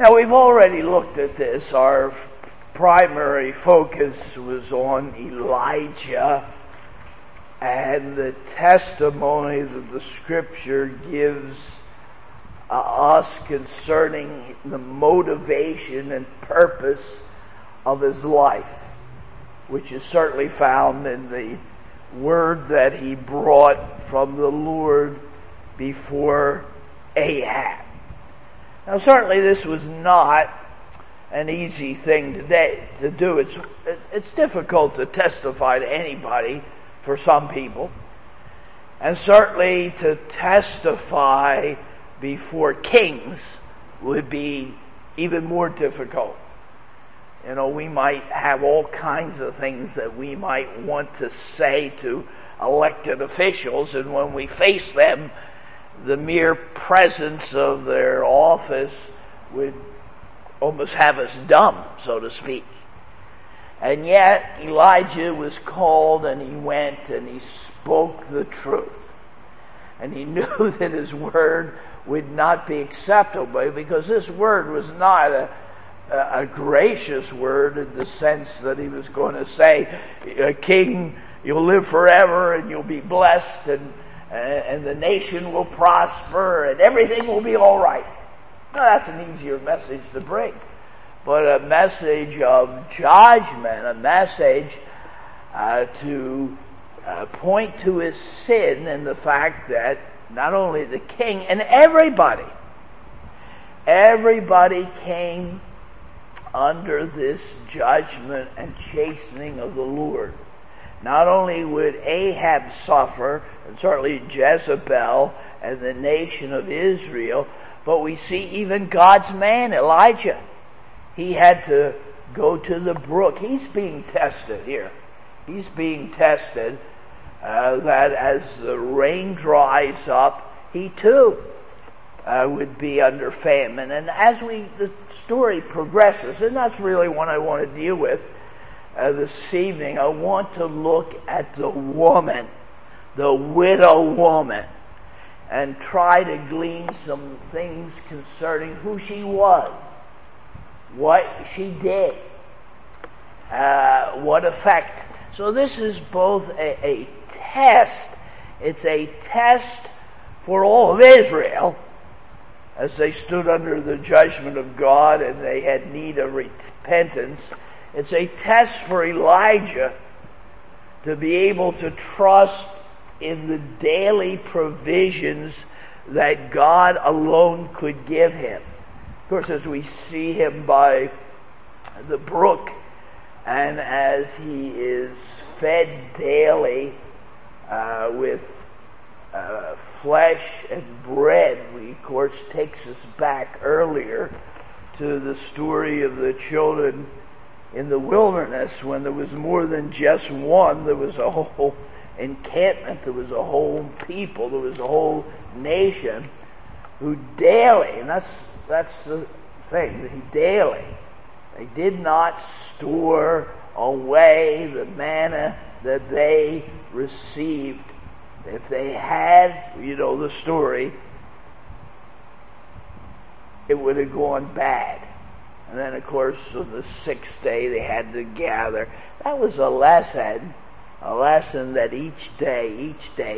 Now, we've already looked at this. Our primary focus was on Elijah and the testimony that the Scripture gives us concerning the motivation and purpose of his life, which is certainly found in the word that he brought from the Lord before Ahab. Now, certainly this was not an easy thing to do. It's difficult to testify to anybody for some people, and certainly to testify before kings would be even more difficult. You know, we might have all kinds of things that we might want to say to elected officials, and when we face them, the mere presence of their office would almost have us dumb, so to speak. And yet, Elijah was called, and he went and he spoke the truth. And he knew that his word would not be acceptable, because this word was not a gracious word in the sense that he was going to say, King, you'll live forever and you'll be blessed and the nation will prosper and everything will be all right. Now, that's an easier message to bring. But a message of judgment, a message to point to his sin and the fact that not only the king and everybody came under this judgment and chastening of the Lord. Not only would Ahab suffer, and certainly Jezebel and the nation of Israel, but we see even God's man, Elijah. He had to go to the brook. He's being tested here. He's being tested that as the rain dries up, he too would be under famine. And as the story progresses, and that's really what I want to deal with this evening, I want to look at the woman, the widow woman, and try to glean some things concerning who she was, what she did, what effect. So this is both a test. It's a test for all of Israel as they stood under the judgment of God and they had need of repentance. It's a test for Elijah to be able to trust in the daily provisions that God alone could give him. Of course, as we see him by the brook and as he is fed daily with flesh and bread, we of course takes us back earlier to the story of the children in the wilderness when there was more than just one. There was a whole encampment, there was a whole people, there was a whole nation who daily, and that's the thing, they did not store away the manna that they received. If they had, you know the story, it would have gone bad. And then, of course, on the sixth day, they had to gather. That was a lesson that each day,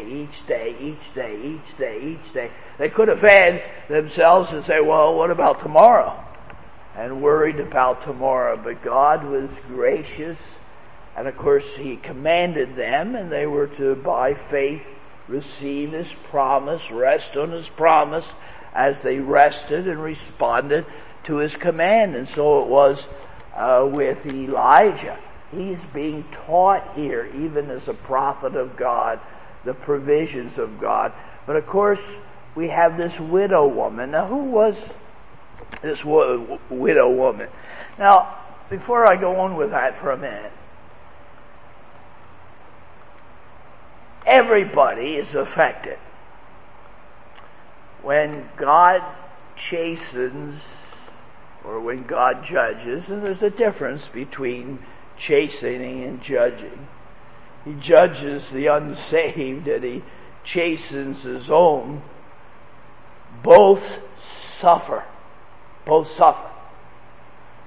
they could have fed themselves and say, well, what about tomorrow? And worried about tomorrow. But God was gracious. And of course, he commanded them, and they were to, by faith, receive his promise, rest on his promise, as they rested and responded to his command. And so it was with Elijah. He's being taught here, even as a prophet of God, the provisions of God. But of course, we have this widow woman. Now, who was this widow woman? Now, before I go on with that for a minute, everybody is affected. When God chastens, or when God judges, and there's a difference between chastening and judging. He judges the unsaved and he chastens his own. Both suffer.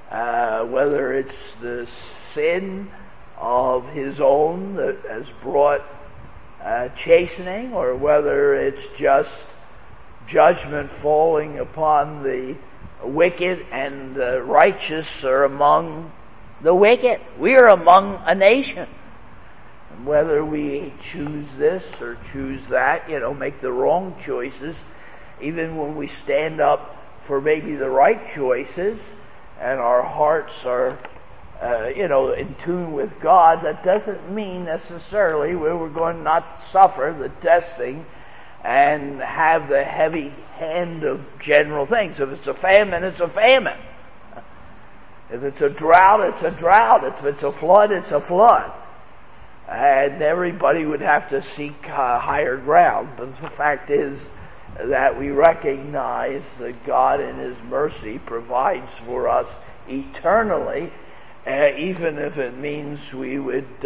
whether it's the sin of his own that has brought chastening, or whether it's just judgment falling upon the wicked, and the righteous are among the wicked. We are among a nation. And whether we choose this or choose that, make the wrong choices, even when we stand up for maybe the right choices and our hearts are in tune with God, that doesn't mean necessarily we're going not to suffer the testing and have the heavy hand of general things. If it's a famine, it's a famine. If it's a drought, it's a drought. If it's a flood, it's a flood. And everybody would have to seek higher ground. But the fact is that we recognize that God in His mercy provides for us eternally, even if it means we would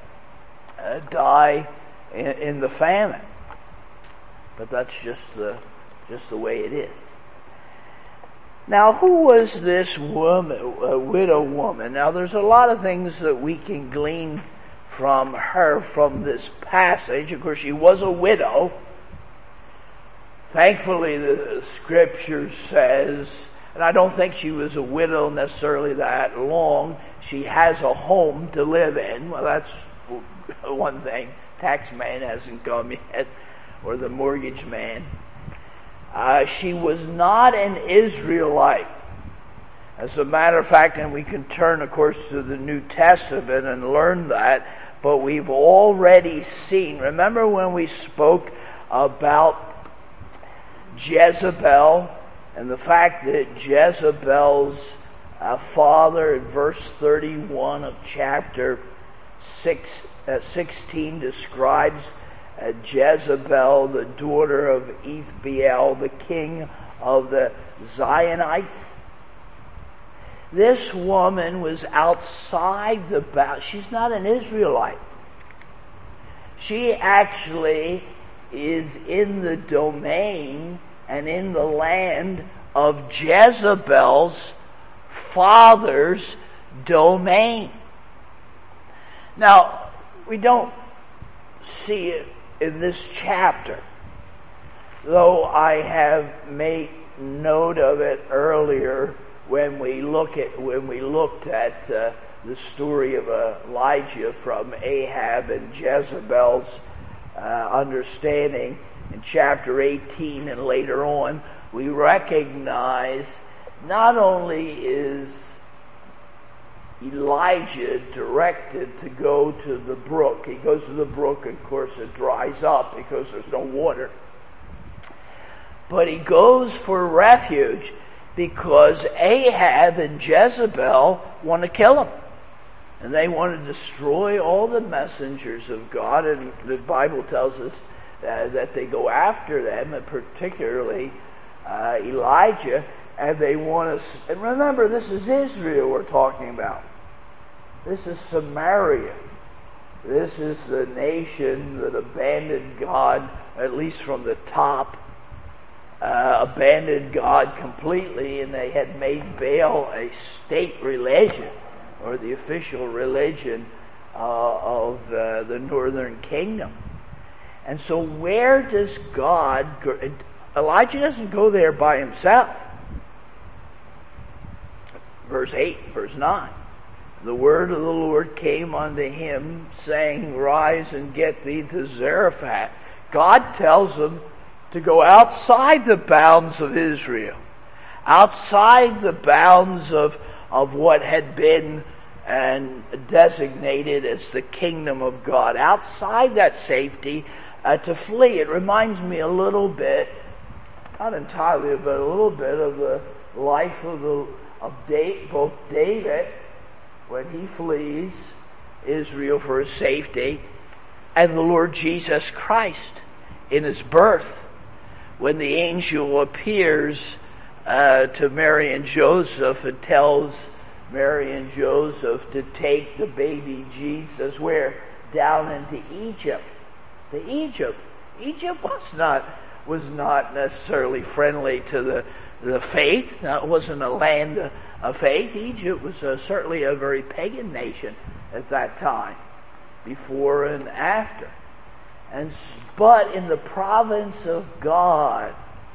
die in the famine. But that's just the way it is. Now, who was this woman, widow woman? Now, there's a lot of things that we can glean from her from this passage. Of course, she was a widow. Thankfully, the Scripture says, and I don't think she was a widow necessarily that long. She has a home to live in. Well, that's one thing. Tax man hasn't come yet, or the mortgage man. She was not an Israelite. As a matter of fact, and we can turn, of course, to the New Testament and learn that, but we've already seen, remember when we spoke about Jezebel and the fact that Jezebel's father, in verse 31 of chapter 16, describes Jezebel, the daughter of Ethbaal, the king of the Zionites. This woman was outside the bounds. She's not an Israelite. She actually is in the domain and in the land of Jezebel's father's domain. Now, we don't see it in this chapter, though I have made note of it earlier when we looked at the story of Elijah from Ahab and Jezebel's understanding in chapter 18 and later on. We recognize not only is Elijah directed to go to the brook. He goes to the brook, and of course it dries up because there's no water. But he goes for refuge because Ahab and Jezebel want to kill him. And they want to destroy all the messengers of God, and the Bible tells us that they go after them, and particularly Elijah, and they want to... And remember, this is Israel we're talking about. This is Samaria. This is the nation that abandoned God, at least from the top, abandoned God completely, and they had made Baal a state religion, or the official religion of the northern kingdom. And so where does God go? Elijah doesn't go there by himself. Verse 8, verse 9. The word of the Lord came unto him, saying, Rise and get thee to Zarephath. God tells him to go outside the bounds of Israel, outside the bounds of what had been and designated as the kingdom of God, outside that safety, to flee. It reminds me a little bit, not entirely, but a little bit of the life of both David when he flees Israel for his safety, and the Lord Jesus Christ in his birth, when the angel appears to Mary and Joseph and tells Mary and Joseph to take the baby Jesus where? Down into Egypt. Egypt was not necessarily friendly to the faith. Now, it wasn't a land of faith. Egypt was certainly a very pagan nation at that time, before and after. But in the province of God,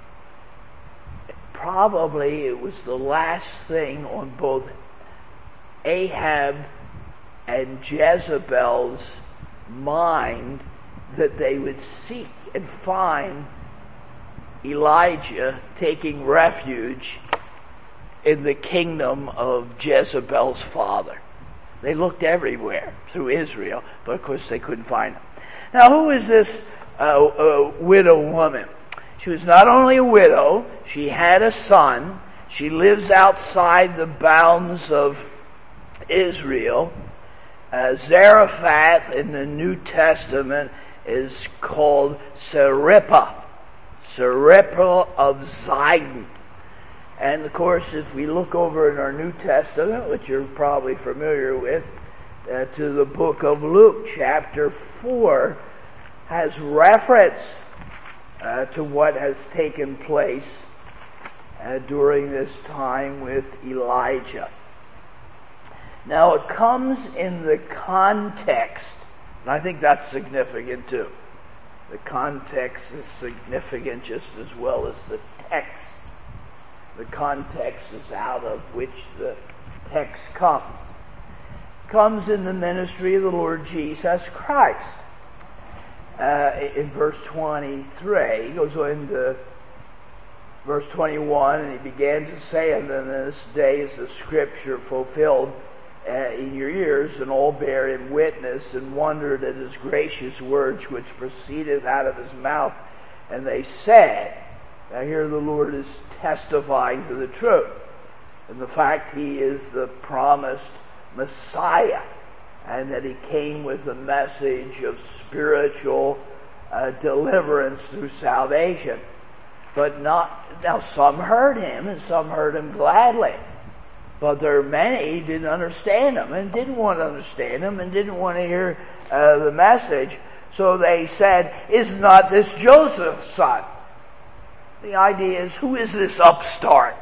probably it was the last thing on both Ahab and Jezebel's mind that they would seek and find Elijah taking refuge in the kingdom of Jezebel's father. They looked everywhere through Israel, but of course they couldn't find him. Now, who is this widow woman? She was not only a widow, she had a son. She lives outside the bounds of Israel. Zarephath in the New Testament is called Sarepta of Zidon. And of course, if we look over in our New Testament, which you're probably familiar with, to the book of Luke, chapter 4, has reference to what has taken place during this time with Elijah. Now, it comes in the context, and I think that's significant too. The context is significant just as well as the text. The context is out of which the text comes. Comes in the ministry of the Lord Jesus Christ. In verse 23, he goes into verse 21, and he began to say, "And in this day is the scripture fulfilled in your ears, and all bear him witness, and wondered at his gracious words which proceeded out of his mouth. And they said," now here the Lord is testifying to the truth, and the fact he is the promised Messiah, and that he came with a message of spiritual deliverance through salvation. But now some heard him, and some heard him gladly. But there are many who didn't understand him, and didn't want to understand him, and didn't want to hear the message. So they said, "Is not this Joseph's son?" The idea is, who is this upstart?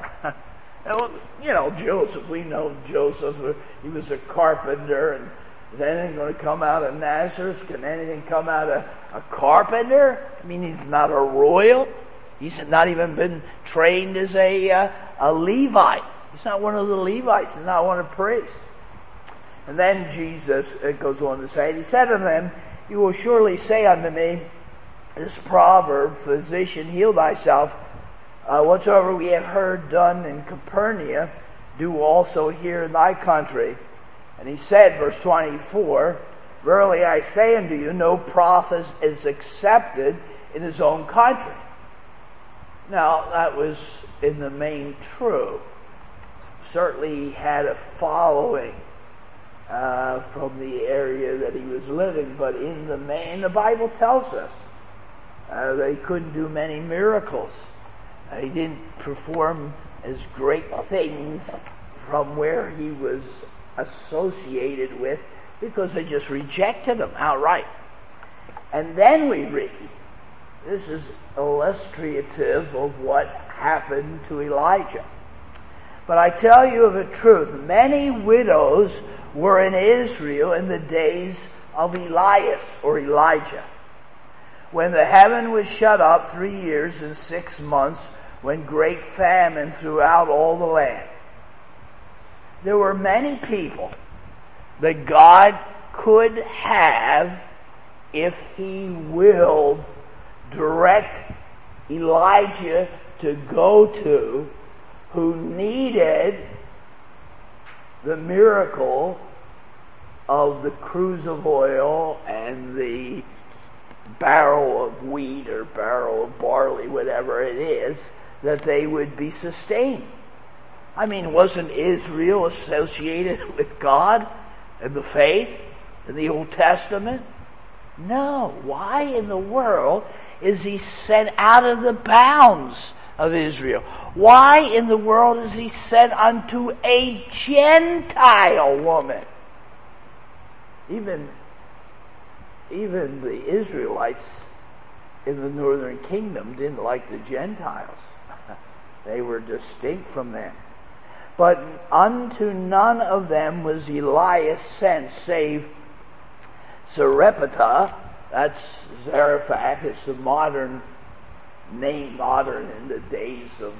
Joseph, we know Joseph, he was a carpenter, and is anything going to come out of Nazareth? Can anything come out of a carpenter? I mean, he's not a royal. He's not even been trained as a Levite. He's not one of the Levites. He's not one of the priests. And then Jesus, it goes on to say, he said unto them, "You will surely say unto me, this proverb, physician, heal thyself. Whatsoever we have heard done in Capernaum, do also here in thy country." And he said, verse 24, "Verily I say unto you, no prophet is accepted in his own country." Now, that was in the main true. Certainly he had a following from the area that he was living, but in the main, the Bible tells us they couldn't do many miracles. He didn't perform as great things from where he was associated with, because they just rejected him outright. And then we read, this is illustrative of what happened to Elijah. "But I tell you of a truth, many widows were in Israel in the days of Elias," or Elijah, "when the heaven was shut up 3 years and 6 months, when great famine throughout all the land." There were many people that God could have, if he willed, direct Elijah to go to, who needed the miracle of the cruse of oil and the barrel of wheat or barrel of barley, whatever it is, that they would be sustained. I mean, wasn't Israel associated with God and the faith in the Old Testament? No. Why in the world is he sent out of the bounds of Israel? Why in the world is he sent unto a Gentile woman? Even the Israelites in the northern kingdom didn't like the Gentiles. They were distinct from them. But unto none of them was Elias sent, save Sarepta. That's Zarephath. It's the modern name, modern in the days of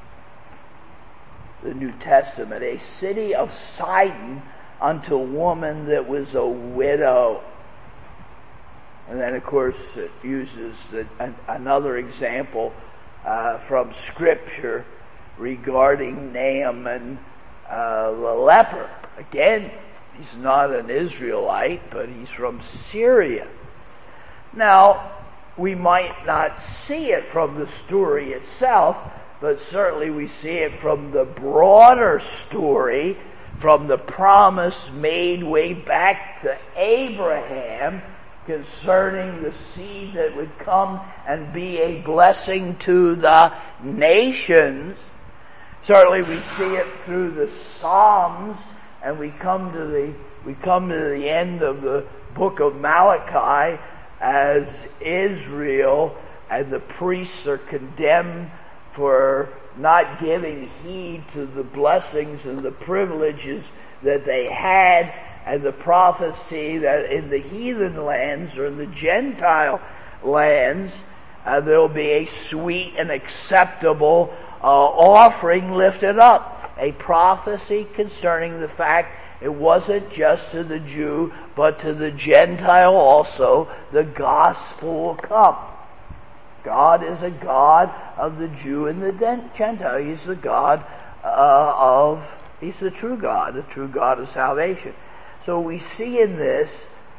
the New Testament. A city of Sidon unto a woman that was a widow. And then, of course, it uses another example from Scripture regarding Naaman the leper. Again, he's not an Israelite, but he's from Syria. Now, we might not see it from the story itself, but certainly we see it from the broader story, from the promise made way back to Abraham concerning the seed that would come and be a blessing to the nations. Certainly we see it through the Psalms, and we come to the end of the book of Malachi as Israel and the priests are condemned for not giving heed to the blessings and the privileges that they had, and the prophecy that in the heathen lands or in the Gentile lands there'll be a sweet and acceptable offering lifted up. A prophecy concerning the fact it wasn't just to the Jew, but to the Gentile also, the gospel will come. God is a God of the Jew and the Gentile. He's the God He's the true God of salvation. So we see in this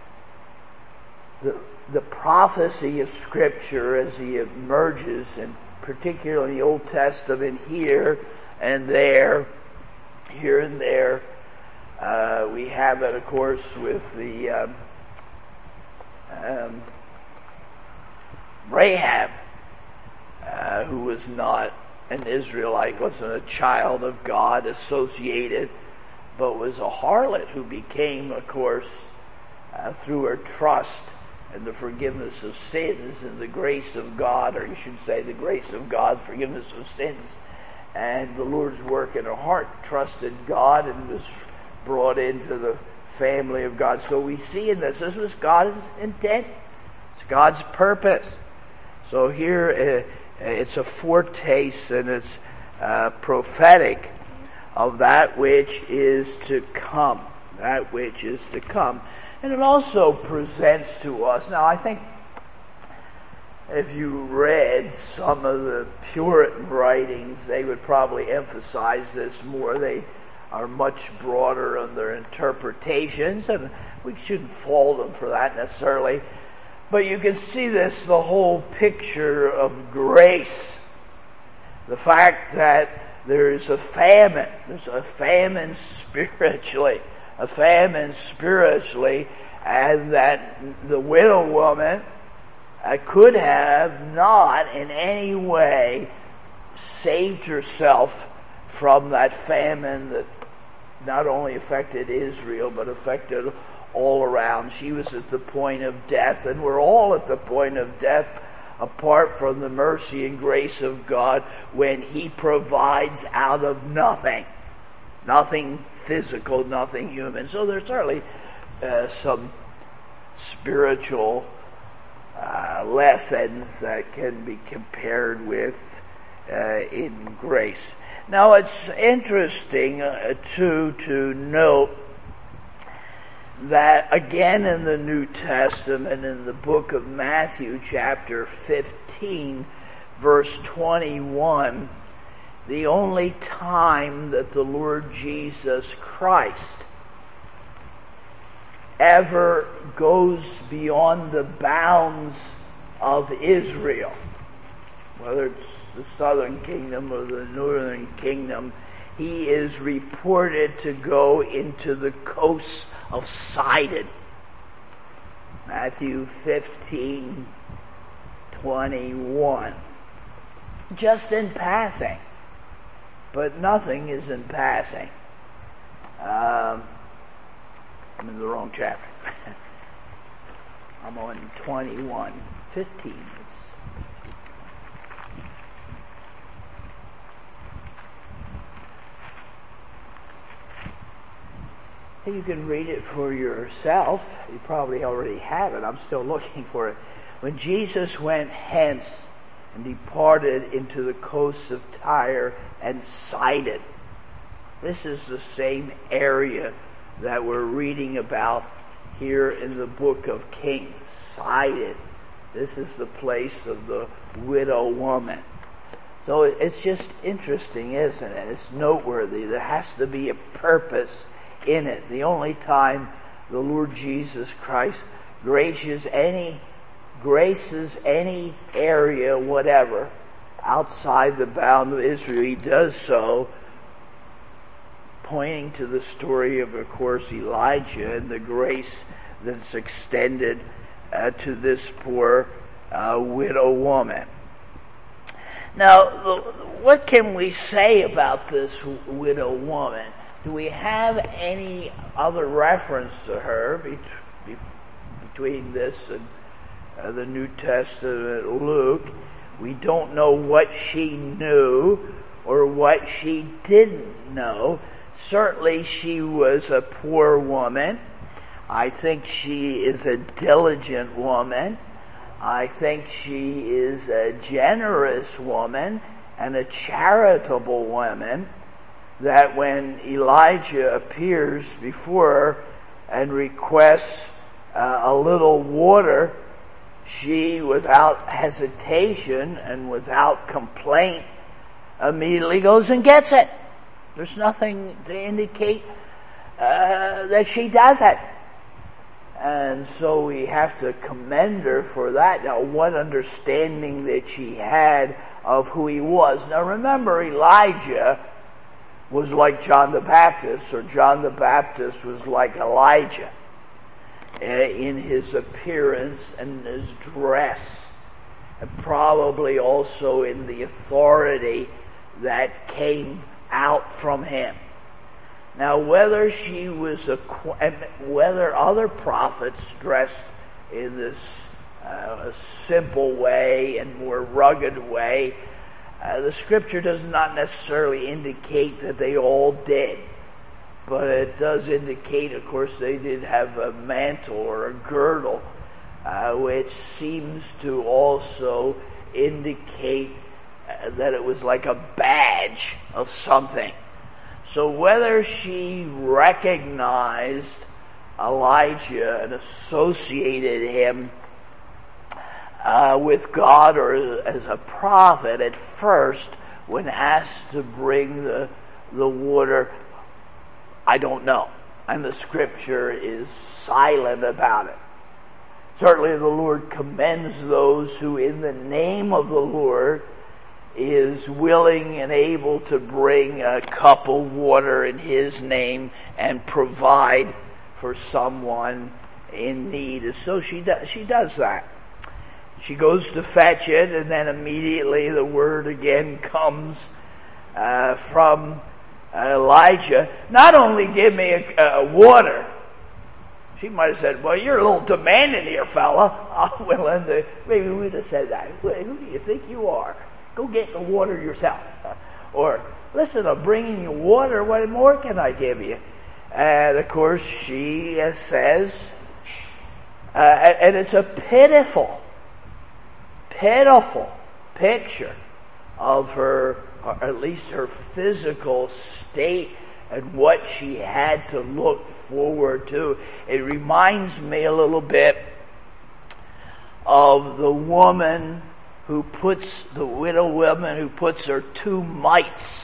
the prophecy of Scripture as he emerges, and particularly in the Old Testament here and there, here and there. We have it, of course, with the Rahab, who was not an Israelite, wasn't a child of God associated, but was a harlot who became, of course, through her trust and the forgiveness of sins and the grace of God, or you should say the grace of God, forgiveness of sins, and the Lord's work in her heart, trusted God and was brought into the family of God. So we see in this was God's intent. It's God's purpose. So here it's a foretaste and it's prophetic of that which is to come. That which is to come. And it also presents to us, now I think if you read some of the Puritan writings, they would probably emphasize this more. They are much broader in their interpretations, and we shouldn't fault them for that necessarily. But you can see this, the whole picture of grace. The fact that there's a famine. There's a famine spiritually. And that the widow woman could have not in any way saved herself from that famine that not only affected Israel, but affected all around. She was at the point of death, and we're all at the point of death apart from the mercy and grace of God when He provides out of nothing. Nothing physical, nothing human. So there's certainly some spiritual lessons that can be compared with in grace. Now it's interesting too to note that again in the New Testament, in the book of Matthew chapter 15 verse 21, the only time that the Lord Jesus Christ ever goes beyond the bounds of Israel, whether it's the southern kingdom or the northern kingdom, He is reported to go into the coasts of Sidon. Matthew 15:21. Just in passing. But nothing is in passing. I'm in the wrong chapter. I'm on 21:15. You can read it for yourself. You probably already have it. I'm still looking for it. When Jesus went hence and departed into the coasts of Tyre and Sidon. This is the same area that we're reading about here in the book of Kings. Sidon. This is the place of the widow woman. So it's just interesting, isn't it? It's noteworthy. There has to be a purpose in it. The only time the Lord Jesus Christ graces any area, whatever, outside the bound of Israel, he does so pointing to the story of course, Elijah and the grace that's extended to this poor widow woman. Now, what can we say about this widow woman? Do we have any other reference to her between this and the New Testament Luke? We don't know what she knew or what she didn't know. Certainly she was a poor woman. I think she is a diligent woman. I think she is a generous woman and a charitable woman, that when Elijah appears before her and requests a little water, she, without hesitation and without complaint, immediately goes and gets it. There's nothing to indicate that she does it. And so we have to commend her for that. Now, what understanding that she had of who he was. Now remember, Elijah was like John the Baptist, or John the Baptist was like Elijah in his appearance and his dress, and probably also in the authority that came out from him. Now, whether she was whether other prophets dressed in this simple way and more rugged way, the scripture does not necessarily indicate that they all did. But it does indicate, of course, they did have a mantle or a girdle, which seems to also indicate that it was like a badge of something. So whether she recognized Elijah and associated him with God or as a prophet at first, when asked to bring the water, I don't know. And the scripture is silent about it. Certainly the Lord commends those who in the name of the Lord is willing and able to bring a cup of water in his name and provide for someone in need. So she does that. She goes to fetch it, and then immediately the word again comes from Elijah. Not only give me a water. She might have said, well, you're a little demanding here, fella. Maybe we'd have said that. Who do you think you are? Go get the water yourself. Or, listen, I'm bringing you water. What more can I give you? And of course she says, and it's a pitiful picture of her, or at least her physical state and what she had to look forward to. It reminds me a little bit of the woman the widow woman who puts her 2 mites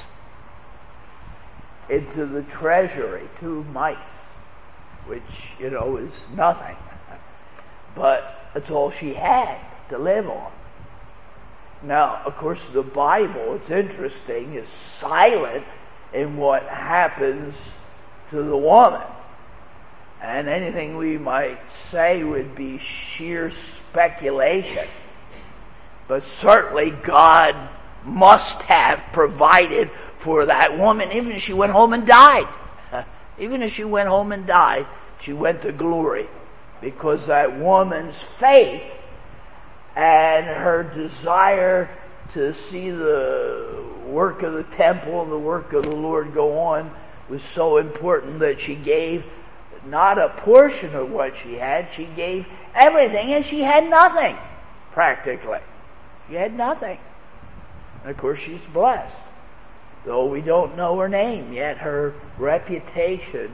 into the treasury. 2 mites, which, is nothing. But it's all she had to live on. Now, of course, the Bible, it's interesting, is silent in what happens to the woman. And anything we might say would be sheer speculation. But certainly God must have provided for that woman, even if she went home and died. Even if she went home and died, she went to glory. Because that woman's faith and her desire to see the work of the temple and the work of the Lord go on was so important that she gave not a portion of what she had. She gave everything, and she had nothing, practically. She had nothing. And of course, she's blessed. Though we don't know her name yet, her reputation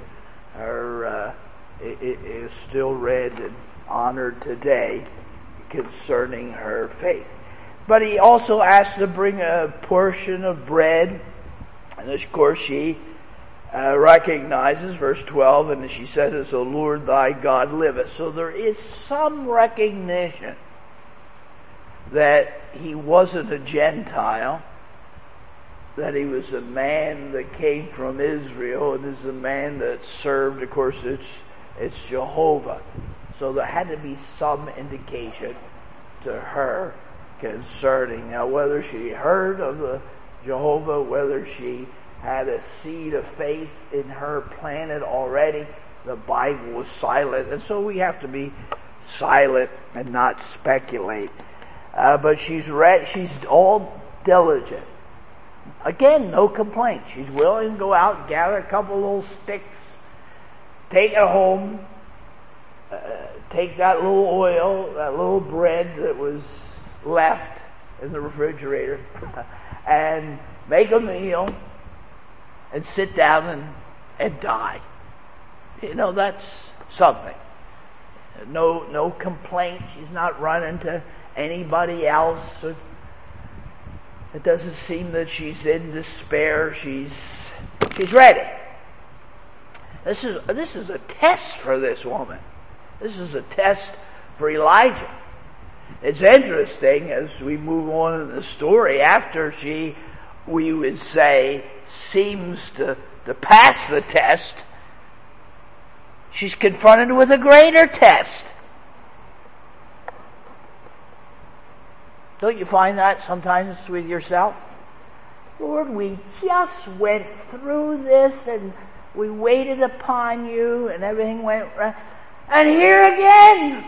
is still read and honored today concerning her faith. But he also asked to bring a portion of bread, and of course she recognizes, verse 12, and she says, "As the Lord thy God liveth." So there is some recognition that he wasn't a Gentile, that he was a man that came from Israel and is a man that served, of course, it's Jehovah. So there had to be some indication to her concerning, now whether she heard of the Jehovah, whether she had a seed of faith in her planted already, the Bible was silent, and so we have to be silent and not speculate. But she's all diligent. Again, no complaint. She's willing to go out and gather a couple little sticks, take it home, take that little oil, that little bread that was left in the refrigerator, and make a meal, and sit down and die. You know, that's something. No complaint. She's not running to anybody else. It doesn't seem that she's in despair. She's ready. This is a test for this woman. This is a test for Elijah. It's interesting as we move on in the story, after she, we would say, seems to pass the test, she's confronted with a greater test. Don't you find that sometimes with yourself? Lord, we just went through this and we waited upon you and everything went right. And here again!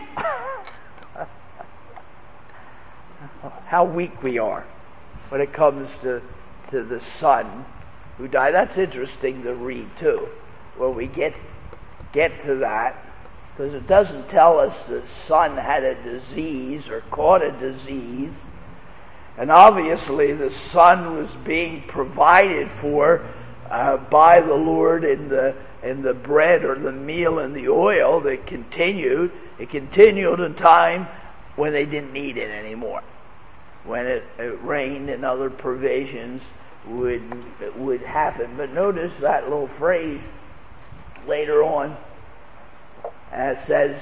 How weak we are when it comes to the son who died. That's interesting to read too, when we get to that, because it doesn't tell us the son had a disease or caught a disease. And obviously the son was being provided for by the Lord in the bread or the meal and the oil that continued. It continued in time when they didn't need it anymore. When it rained and other provisions would happen. But notice that little phrase later on. It says,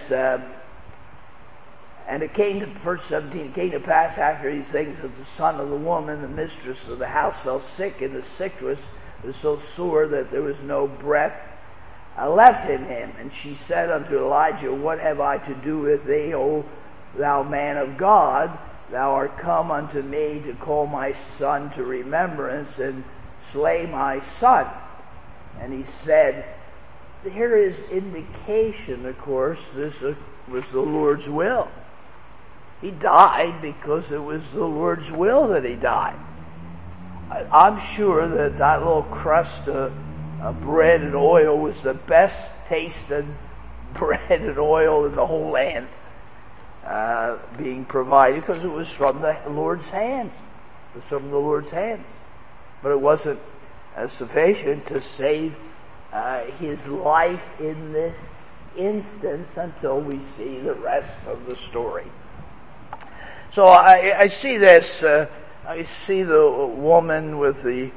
and it came to, verse 17, it came to pass after these things that the son of the woman, the mistress of the house, fell sick, and the sickness was so sore that there was no breath left in him. And she said unto Elijah, What have I to do with thee, O thou man of God? Thou art come unto me to call my son to remembrance and slay my son. And he said, here is indication, of course, this was the Lord's will. He died because it was the Lord's will that he died. I'm sure that little crust of bread and oil was the best tasting bread and oil in the whole land being provided, because it was from the Lord's hands. It was from the Lord's hands. But it wasn't sufficient to save his life in this instance until we see the rest of the story. So I see this, I see the woman with the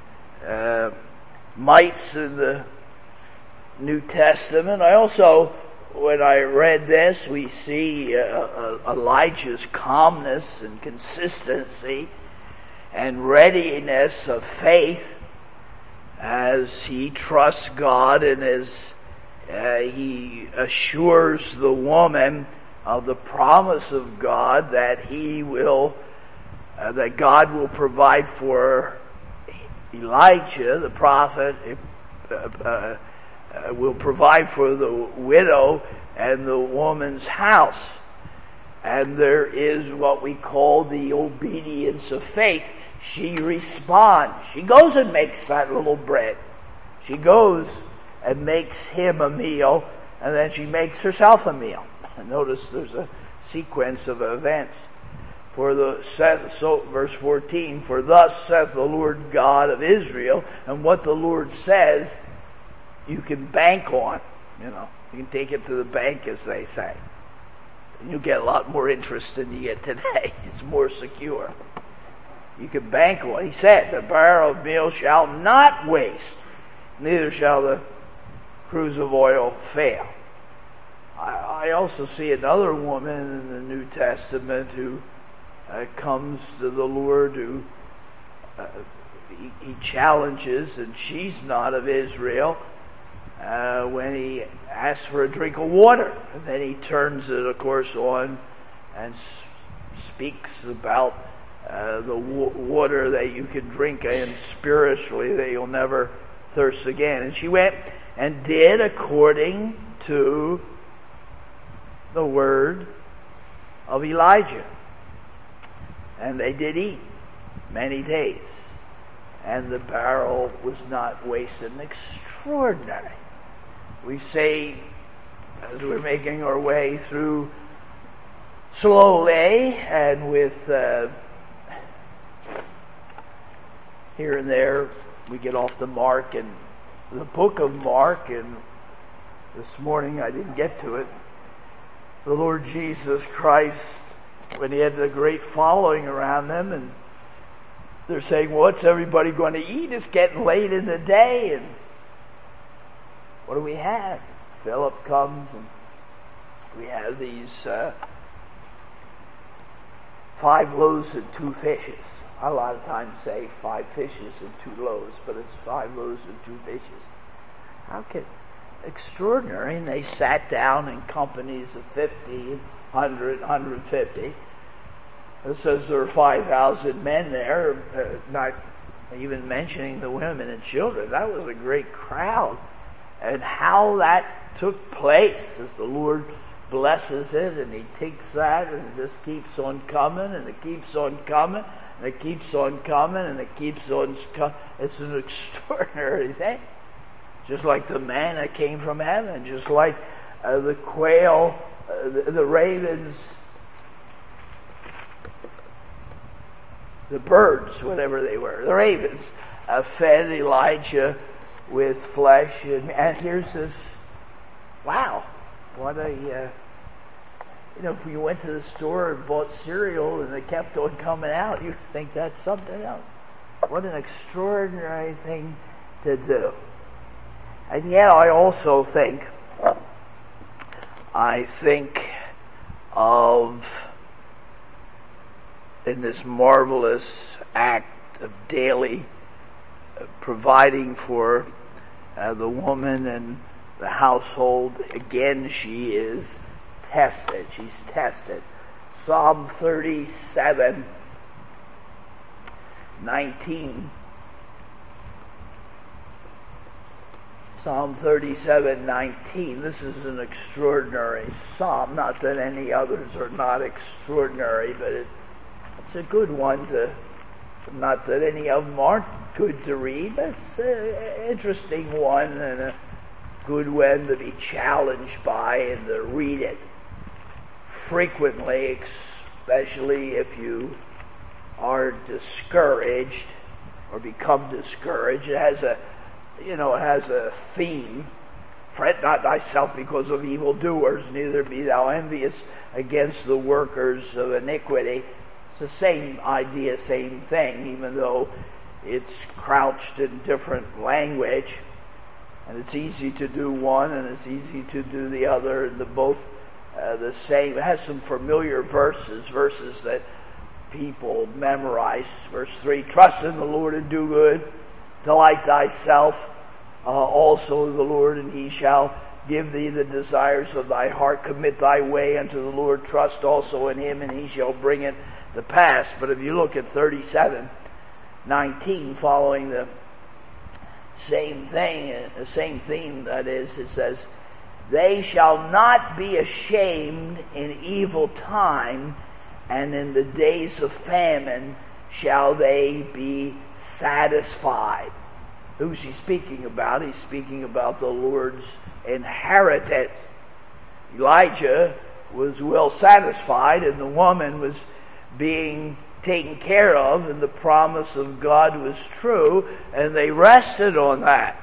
mites in the New Testament. I also, when I read this, we see Elijah's calmness and consistency and readiness of faith as he trusts God and as he assures the woman of the promise of God that he will, that God will provide for Elijah, the prophet, will provide for the widow and the woman's house. And there is what we call the obedience of faith. She responds. She goes and makes that little bread. She goes and makes him a meal, and then she makes herself a meal. Notice there's a sequence of events. Verse 14, for thus saith the Lord God of Israel, and what the Lord says, you can bank on. You can take it to the bank, as they say. And you get a lot more interest than you get today. It's more secure. You can bank on. He said, the barrel of meal shall not waste, neither shall the cruse of oil fail. I also see another woman in the New Testament who comes to the Lord, who he challenges, and she's not of Israel, when he asks for a drink of water. And then he turns it, of course, on and speaks about the water that you can drink, and spiritually that you'll never thirst again. And she went and did according to the word of Elijah. And they did eat many days, and the barrel was not wasted. Extraordinary. We say, as we're making our way through slowly and with here and there, we get off the mark, and the book of Mark, and this morning I didn't get to it. The Lord Jesus Christ, when he had the great following around them, and they're saying, what's everybody going to eat? It's getting late in the day, and what do we have? Philip comes, and we have these 5 loaves and 2 fishes. I a lot of times say 5 fishes and 2 loaves, but it's 5 loaves and 2 fishes. How can extraordinary? And they sat down in companies of 50, 100, 150. It says there were 5,000 men there, not even mentioning the women and children. That was a great crowd. And how that took place as the Lord blesses it, and he takes that and it just keeps on coming, and it keeps on coming, and it keeps on coming, and it keeps on coming. It's an extraordinary thing. Just like the manna came from heaven, just like the quail, the ravens, the birds, whatever they were, the ravens, fed Elijah with flesh. And here's this, wow, what a, if you went to the store and bought cereal and they kept on coming out, you'd think that's something else. What an extraordinary thing to do. And yet I also think of, in this marvelous act of daily providing for the woman and the household, again she is tested. She's tested. Psalm 37:19. Psalm 37:19. This is an extraordinary psalm. Not that any others are not extraordinary, but it's a good one to. Not that any of them aren't good to read, but it's an interesting one and a good one to be challenged by and to read it frequently, especially if you are discouraged or become discouraged. It has a theme. Fret not thyself because of evildoers, neither be thou envious against the workers of iniquity. It's the same idea, same thing, even though it's crouched in different language. And it's easy to do one and it's easy to do the other, and they're both the same. It has some familiar verses that people memorize. Verse 3, trust in the Lord and do good. Delight thyself also in the Lord, and he shall give thee the desires of thy heart. Commit thy way unto the Lord. Trust also in him, and he shall bring it to pass. But if you look at 37:19, following the same thing, the same theme, that is, it says, they shall not be ashamed in evil time, and in the days of famine shall they be satisfied. who's he speaking about? He's speaking about the Lord's inheritance. Elijah was well satisfied, and the woman was being taken care of, and the promise of God was true, and they rested on that.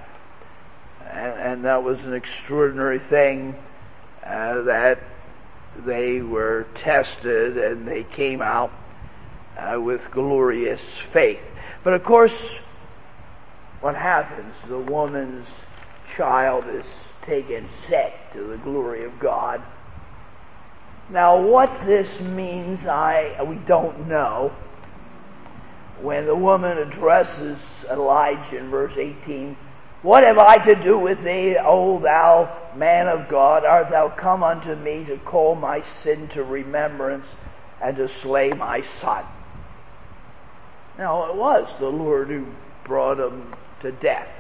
And that was an extraordinary thing, that they were tested and they came out with glorious faith. But of course, what happens? The woman's child is taken sick, to the glory of God. Now, what this means, we don't know. When the woman addresses Elijah in verse 18, "What have I to do with thee, O thou man of God? Art thou come unto me to call my sin to remembrance and to slay my son?" Now, it was the Lord who brought him to death,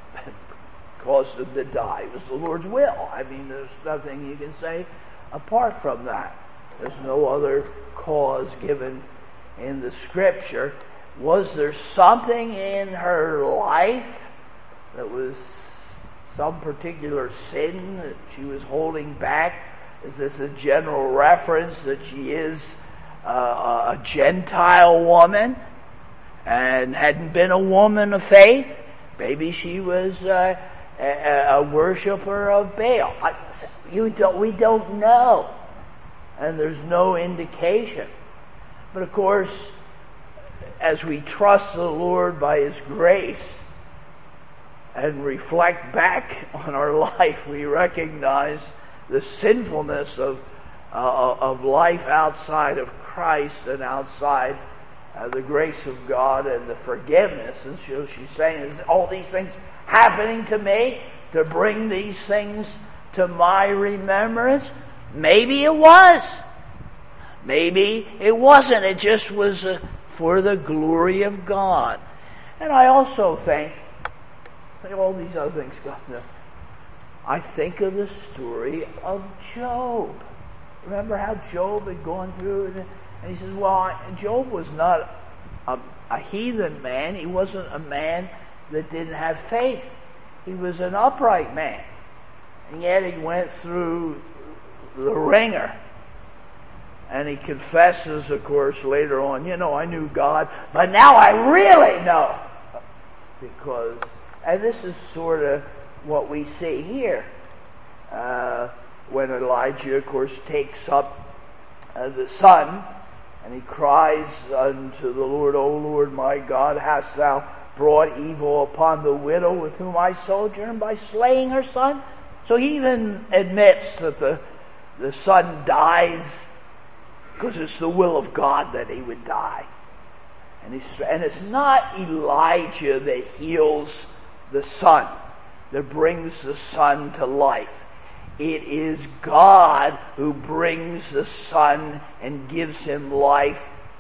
caused him to die. It was the Lord's will. I mean, there's nothing you can say apart from that. There's no other cause given in the Scripture. Was there something in her life that was some particular sin that she was holding back? Is this a general reference that she is a Gentile woman and hadn't been a woman of faith? Maybe she was a worshiper of Baal. We don't know, and there's no indication. But of course, as we trust the Lord by His grace and reflect back on our life, we recognize the sinfulness of life outside of Christ and outside the grace of God and the forgiveness. And so she's saying, is all these things happening to me to bring these things to my remembrance? Maybe it was. Maybe it wasn't. It just was for the glory of God. And I also think all these other things I think of the story of Job. Remember how Job had gone through, and he says, well, Job was not a heathen man. He wasn't a man that didn't have faith. He was an upright man. And yet he went through the ringer. And he confesses, of course, later on, I knew God, but now I really know. And this is sort of what we see here. When Elijah, of course, takes up the son, and he cries unto the Lord, O Lord my God, hast thou brought evil upon the widow with whom I sojourn by slaying her son? So he even admits that the son dies because it's the will of God that he would die. And it's not Elijah that heals the son, that brings the son to life. It is God who brings the son and gives him life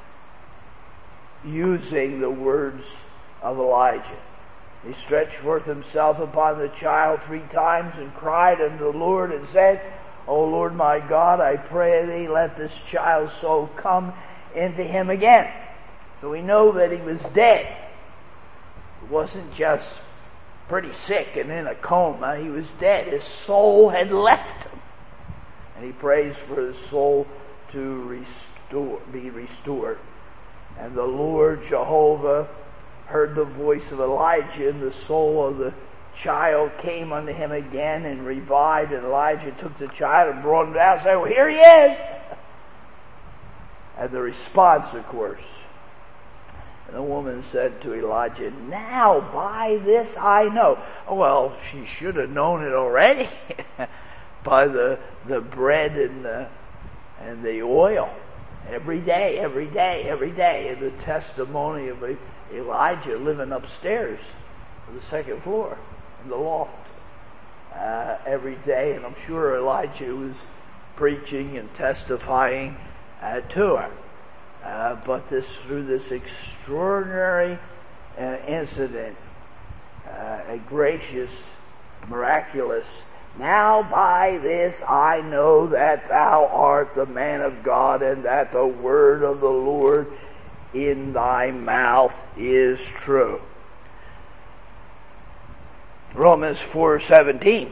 using the words of Elijah. He stretched forth himself upon the child 3 times and cried unto the Lord and said, O Lord my God, I pray thee, let this child's soul come into him again. So we know that he was dead. It wasn't just pretty sick and in a coma. He was dead. His soul had left him. And he prays for his soul to be restored. And the Lord Jehovah heard the voice of Elijah, and the soul of the child came unto him again and revived. And Elijah took the child and brought him down and said, well, here he is. And the response, of course, and the woman said to Elijah, now by this I know. Well, she should have known it already by the bread and the oil. Every day, and the testimony of Elijah living upstairs on the second floor in the loft every day. And I'm sure Elijah was preaching and testifying to her. But through this extraordinary incident, a gracious, miraculous, now by this I know that thou art the man of God, and that the word of the Lord in thy mouth is true. Romans 4:17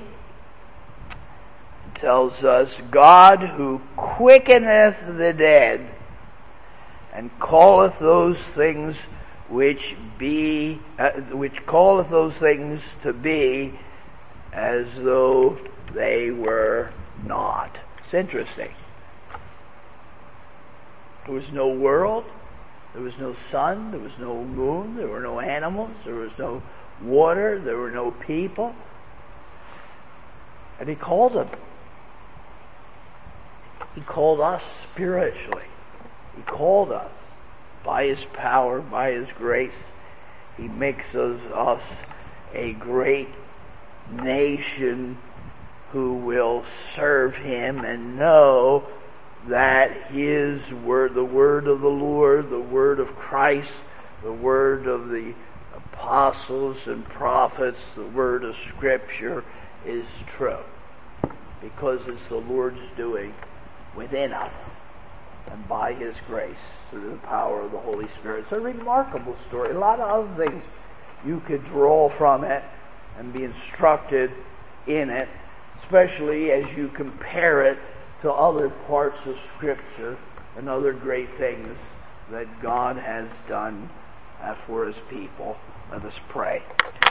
tells us, God who quickeneth the dead and calleth those things which calleth those things to be as though they were not. It's interesting. There was no world, there was no sun, there was no moon, there were no animals, there was no water, there were no people. And He called them. He called us spiritually. He called us by His power, by His grace. He makes us a great nation who will serve Him and know that His word, the word of the Lord, the word of Christ, the word of the apostles and prophets, the word of Scripture is true. Because it's the Lord's doing within us and by His grace through the power of the Holy Spirit. It's a remarkable story. A lot of other things you could draw from it and be instructed in it, especially as you compare it to other parts of Scripture and other great things that God has done for His people. Let us pray.